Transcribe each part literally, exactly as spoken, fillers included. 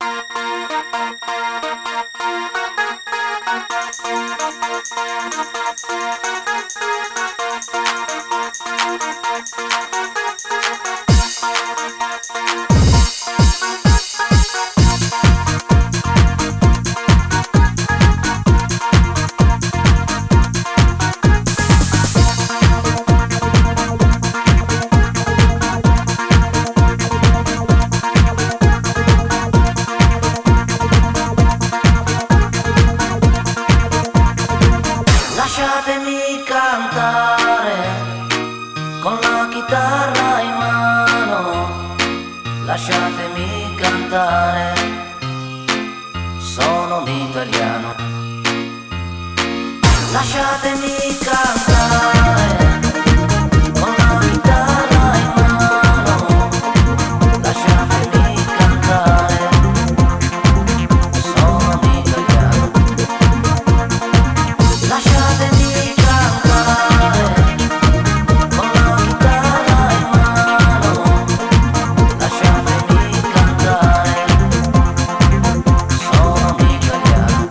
Lasciatemi cantare con la chitarra in mano, lasciatemi cantare, sono un italiano. Lasciatemi cantare con la chitarra in mano, lasciatemi cantare, sono un italiano. Lasciatemi cantare con la chitarra in mano, lasciatemi cantare, sono un italiano.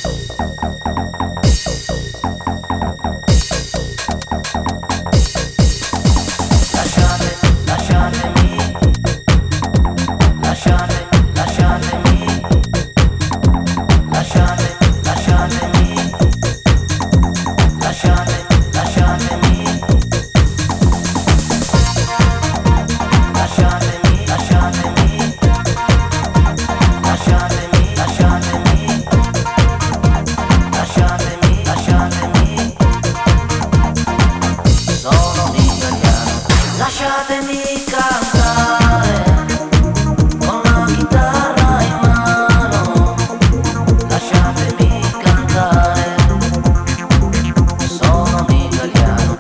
Lasciate, lasciatemi, lasciate, lasciatemi, lasciate, lasciatemi. Lasciate, lasciatemi, lasciatemi, lasciatemi, lasciatemi, lasciatemi, lasciatemi, lasciatemi, sono un italiano. Lasciatemi cantare con la chitarra in mano, lasciatemi cantare, sono un italiano.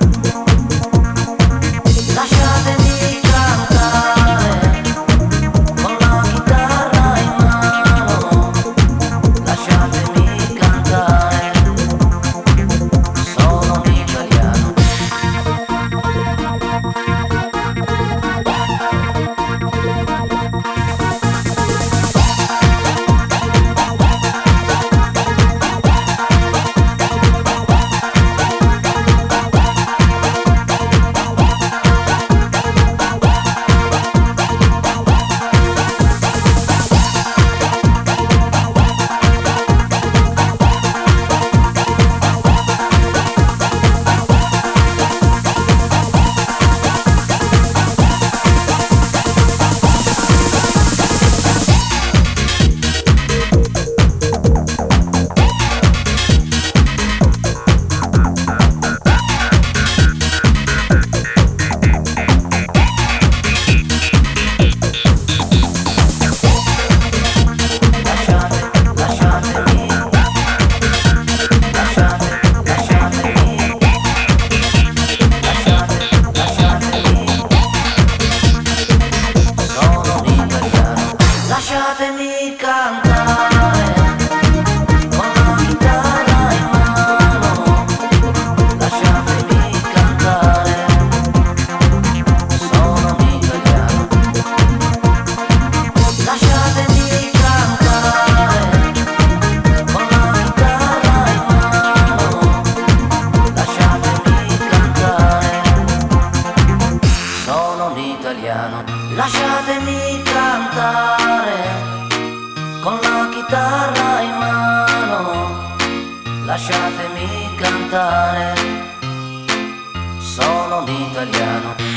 Lasciatemi cantare con la chitarra in mano, lasciatemi cantare, sono un italiano. Lasciatemi cantare con la chitarra in mano, lasciatemi cantare, sono un italiano. Lasciatemi cantare con la chitarra in mano, lasciatemi cantare, sono un italiano. Lasciatemi cantare con la chitarra in mano, lasciatemi cantare, sono un italiano.